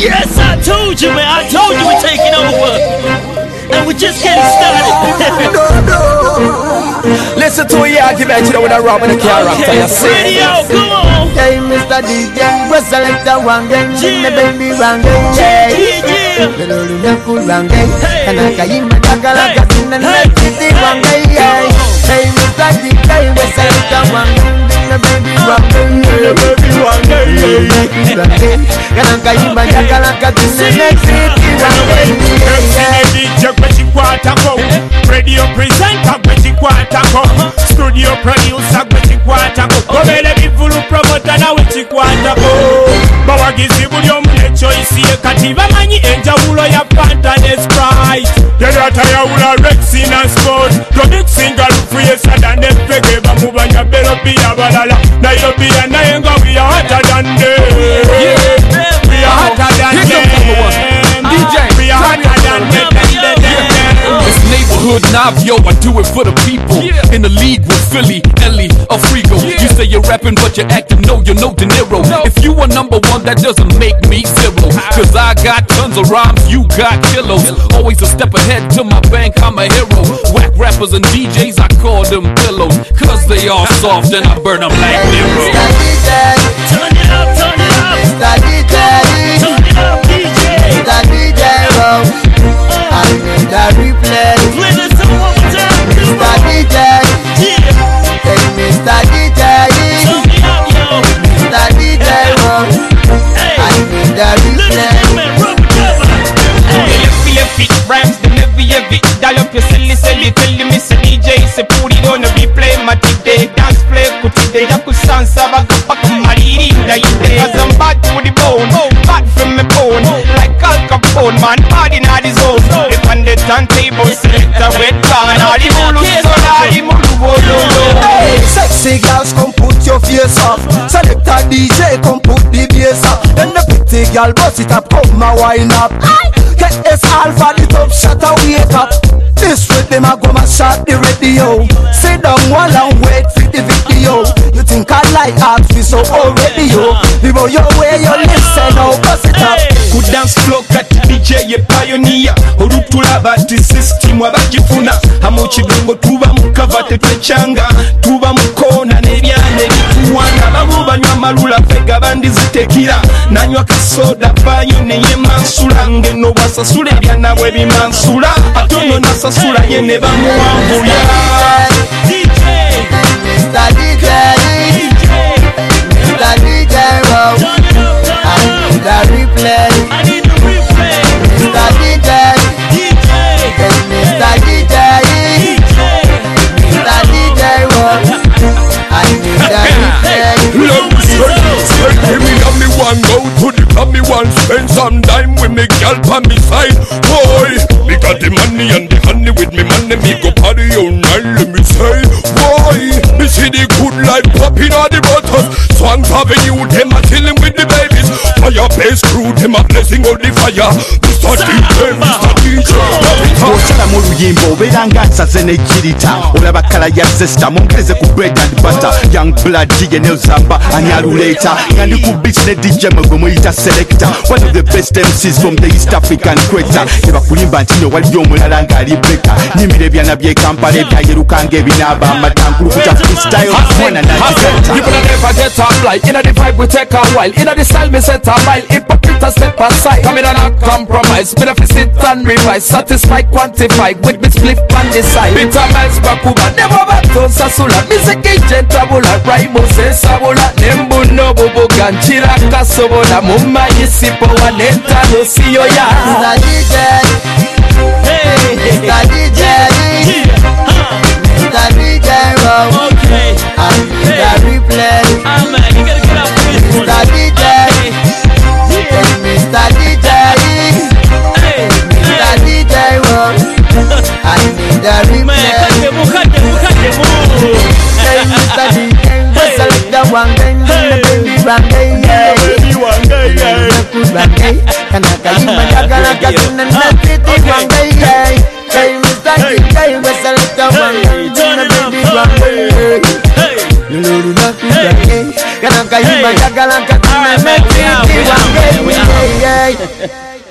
Yes, I told you, man. I told you we're taking over. And we're just getting started. Listen to a argument, you know, when I rob in the character. You see? Radio, come on. Hey, Mr. DJ, go select the one game. The baby one game. Yeah. The cool one game. And I can hear my like a sin and let it one game. Hey, Mr. DJ, go select the one game. The baby one game. The baby one game. And I can hear my like a sin and let it one game. Radio presenter gweki kwatako, studio producer gweki kwatako, obere bivulu promoter na weki kwatako. Bawagizi buli omu ne choice ye kati bamanyi enjawulo ya Fanta ne Sprite. Yedata yawula Rexy na Sport, Dominic Singa lufuye sada ne Pege bamubanya belobi abalala. Nairobi ya naye nga we are hotter than them. We are hotter than them. DJ, we are hotter than them. It's neighborhood Navio, I do it for the people. In the league with Philly, Ellie, Afrigo. You say you're rapping but you're acting, no, you're no De Niro. If you are number one, that doesn't make me zero. Cause I got tons of rhymes, you got kilos. Always a step ahead to my bank, I'm a hero. Whack rappers and DJs, I call them pillows. Cause they all soft and I burn them like Nero. Turn it up, turn it up. Mr. DJ, Turn it up, DJ. Mr. DJ, I need a replay. Play this song one more time. Mr. DJ, Yeah. hey Mr. DJ, Turn me up, yo. Mr. DJ, Hey. I need a Listen replay. to me, rub together. Hey. Lefty, rhymes the heavy. Dial up your silly, tell me say DJ say put it on the replay. Matide dance play, kutide yakusansa bagapaka mariri ndaite. Cause I'm bad to the bone, bad from my bone. Like Al Capone, man, bad in all the zone. If on the turntable, select a red car. All the mulu, all the mulu, Hey, sexy girls, come put your face up. Select a DJ, come put the bass up. Then the pretty girl bust it up, come a wine up. Get S Alpha, the top shot a wake up. This with them a go ma shot the radio. Sit down while and wait for the video. You think I like art for so already yo. Before your way you listen now, bust it up. Good dance flow kati DJ ye pioneer. Olutula bati system wabakifuna. Hamu kibungo tuba mukava tetwechanga. Tuba mukona nebyane bituwana. Bamu banywa malula fega bandi zitekira. Nanywa kasoda bayo neye mansula. Ngeno basasula ebyana bwe bimansula. Atono nasasula yene bamuwambulya. DJ. Mr. DJ, Mr. DJ, wow. Turn it up, turn I it need up. a replay. I need the replay. Mr. DJ, DJ. Mr. DJ, Mr. DJ, wow. I need a replay. Give me one go to the club, me one spend some time with me girl on me side. Boy, me got the money and the honey with me money, me go party all night, let me say. Boy, me see the good life popping all the buttons. Swans Avenue, them a chilling with the babies. Fireplace crew, them a blessing all the fire. Mr. DJ, Mr. DJ. Bw'osala mu luyimba obeera nga nsaze n'ejjirita olaba kala ya zesta mwongeze ku bread and butter. Young blood ye neozamba ani aluleeta nga ndi ku beach ne DJ mwe gwe muyita selector. One of the best MCs from the East African Equator. Tebakulimba nti nyo waliyo omulala ng'ali beka. Nyimira ebyana by'e Kampala ebyayeruka ng'ebinaaba amatankulu kuta freestyle mwana n'agigata. You better never get a flight. Inna the vibe we take a while. Inna the style me set a mile. Hypocrite a step aside. Come in and not compromise. Me never sit and revise. Satisfy, quantify. With me split on the side. Peter Miles Bakuba. Never bato sasula. Music agent tabula. Raimo se sabula. Nembu no bubu ganchira kasobola. Mumma yisipo wanenta no siyo ya. Mr. DJ, Hey. Mr. DJ, Yeah. Mr. DJ, wow. Okay. I need a replay. Ah, man, you gotta get out with this one. Mr. DJ, Yeah. Mr. DJ, Hey. Mr. DJ, wow. I need a Man, replay. cut them. Hey, Mr. DJ, go select the one game, the baby one game, yeah. Can I call you my dagger? Can I not fit it one game, yeah. Hey, Mr. DJ, go select the one game, the baby one game. Can I call you my dagger? Can I not fit it one game, yeah. yeah.